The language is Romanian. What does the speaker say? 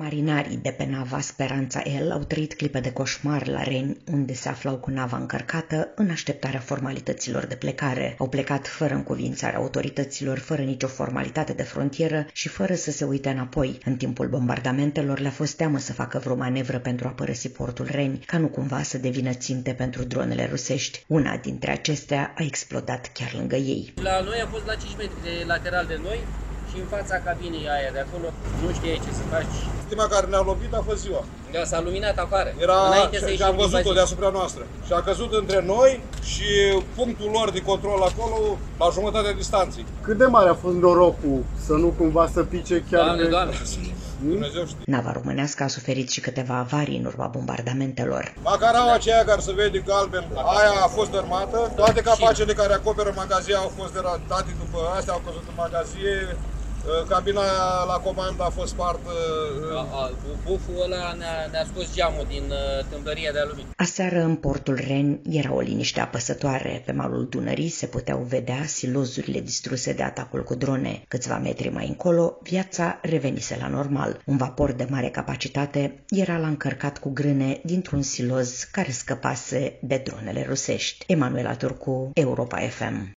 Marinarii de pe nava Speranța El au trăit clipe de coșmar la Reni, unde se aflau cu nava încărcată în așteptarea formalităților de plecare. Au plecat fără încuviințarea autorităților, fără nicio formalitate de frontieră și fără să se uite înapoi. În timpul bombardamentelor le-a fost teamă să facă vreo manevră pentru a părăsi portul Reni, ca nu cumva să devină ținte pentru dronele rusești. Una dintre acestea a explodat chiar lângă ei. La noi a fost la 5 metri de lateral de noi și în fața cabinei aia de acolo nu știai ce să faci. Prima care ne-a lovit a fost ziua. Da, s-a luminat afară. Și am văzut-o deasupra noastră. Și a căzut între noi și punctul lor de control acolo, la jumătatea distanței. Cât de mare a fost norocul să nu cumva să pice chiar... Doamne. Dumnezeu știe. Nava românească a suferit și câteva avarii în urma bombardamentelor. Macaraua aceea care se vede galben, aia a fost dărmată. Toate capacele care acoperă magazia au fost date după astea, au căzut în magazie. Cabina la comandă a fost spartă. Buful ăla ne-a scos geamul din tâmplăria de aluminiu. Aseară, în portul Reni, era o liniște apăsătoare. Pe malul Dunării se puteau vedea silozurile distruse de atacul cu drone. Câțiva metri mai încolo, viața revenise la normal. Un vapor de mare capacitate era la încărcat cu grâne dintr-un siloz care scăpase de dronele rusești. Emanuela Turcu, Europa FM.